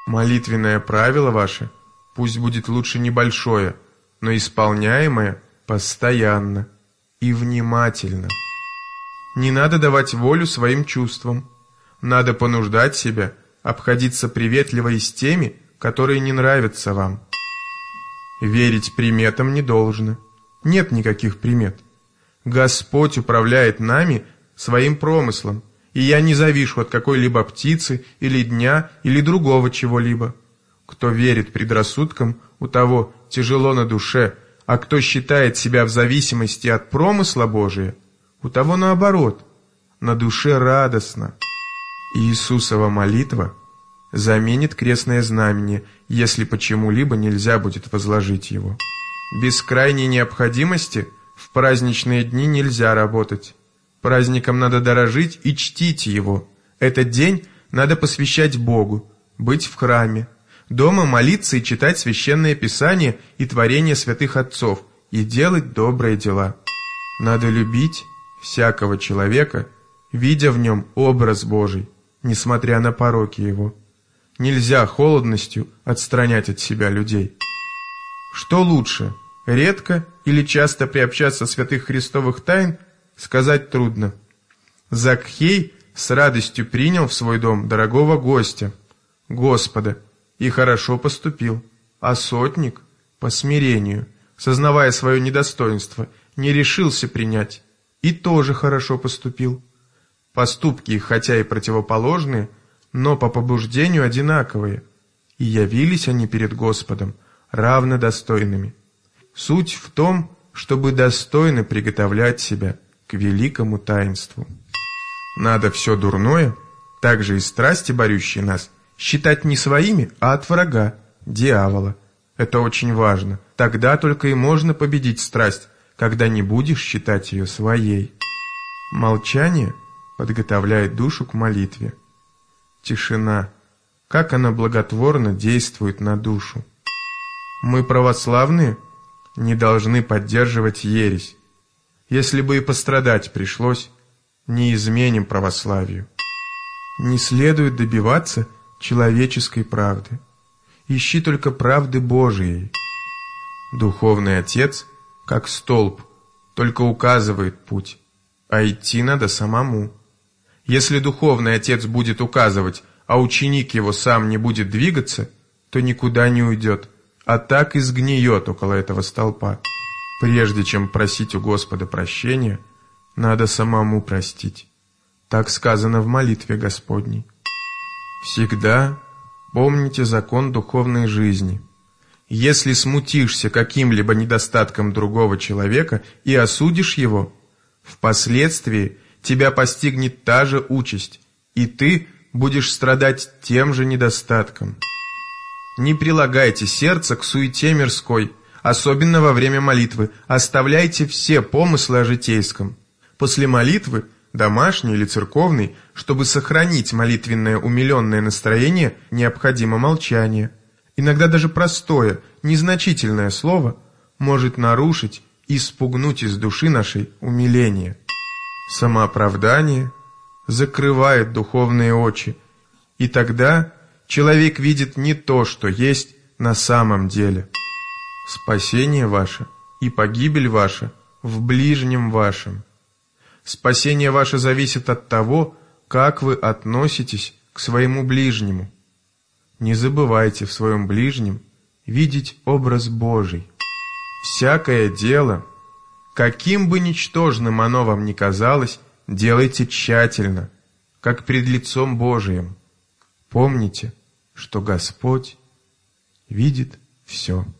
Молитвенное правило ваше пусть будет лучше небольшое, но исполняемое постоянно и внимательно. Не надо давать волю своим чувствам. Надо понуждать себя обходиться приветливо и с теми, которые не нравятся вам. Верить приметам не должно. Нет никаких примет. Господь управляет нами своим промыслом, и я не завишу от какой-либо птицы или дня или другого чего-либо. Кто верит предрассудкам, у того тяжело на душе, а кто считает себя в зависимости от промысла Божия, у того наоборот, на душе радостно. Иисусова молитва заменит крестное знамение, если почему-либо нельзя будет возложить его. Без крайней необходимости в праздничные дни нельзя работать. Праздником надо дорожить и чтить его. Этот день надо посвящать Богу, быть в храме, дома молиться и читать священное писание и творения святых отцов и делать добрые дела. Надо любить всякого человека, видя в нем образ Божий, несмотря на пороки его. Нельзя холодностью отстранять от себя людей. Что лучше, редко или часто приобщаться святых христовых тайн, сказать трудно. Закхей с радостью принял в свой дом дорогого гостя, Господа, и хорошо поступил, а сотник, по смирению, сознавая свое недостоинство, не решился принять, и тоже хорошо поступил. Поступки их, хотя и противоположные, но по побуждению одинаковые, и явились они перед Господом равнодостойными. Суть в том, чтобы достойно приготовлять себя к великому таинству. Надо все дурное, также и страсти, борющие нас, считать не своими, а от врага, дьявола. Это очень важно. Тогда только и можно победить страсть, когда не будешь считать ее своей. Молчание подготовляет душу к молитве. Тишина, как она благотворно действует на душу. Мы, православные, не должны поддерживать ересь. Если бы и пострадать пришлось, не изменим православию. Не следует добиваться человеческой правды. Ищи только правды Божией. Духовный отец, как столб, только указывает путь, а идти надо самому. Если духовный отец будет указывать, а ученик его сам не будет двигаться, то никуда не уйдет, а так и сгниет около этого столпа. Прежде чем просить у Господа прощения, надо самому простить. Так сказано в молитве Господней. Всегда помните закон духовной жизни. Если смутишься каким-либо недостатком другого человека и осудишь его, впоследствии тебя постигнет та же участь, и ты будешь страдать тем же недостатком. Не прилагайте сердце к суете мирской, особенно во время молитвы. Оставляйте все помыслы о житейском. После молитвы, домашней или церковной, чтобы сохранить молитвенное умиленное настроение, необходимо молчание. Иногда даже простое, незначительное слово может нарушить и спугнуть из души нашей умиление. Самооправдание закрывает духовные очи, и тогда человек видит не то, что есть на самом деле. Спасение ваше и погибель ваша в ближнем вашем. Спасение ваше зависит от того, как вы относитесь к своему ближнему. Не забывайте в своем ближнем видеть образ Божий. Всякое дело, каким бы ничтожным оно вам ни казалось, делайте тщательно, как пред лицом Божиим. Помните, что Господь видит все.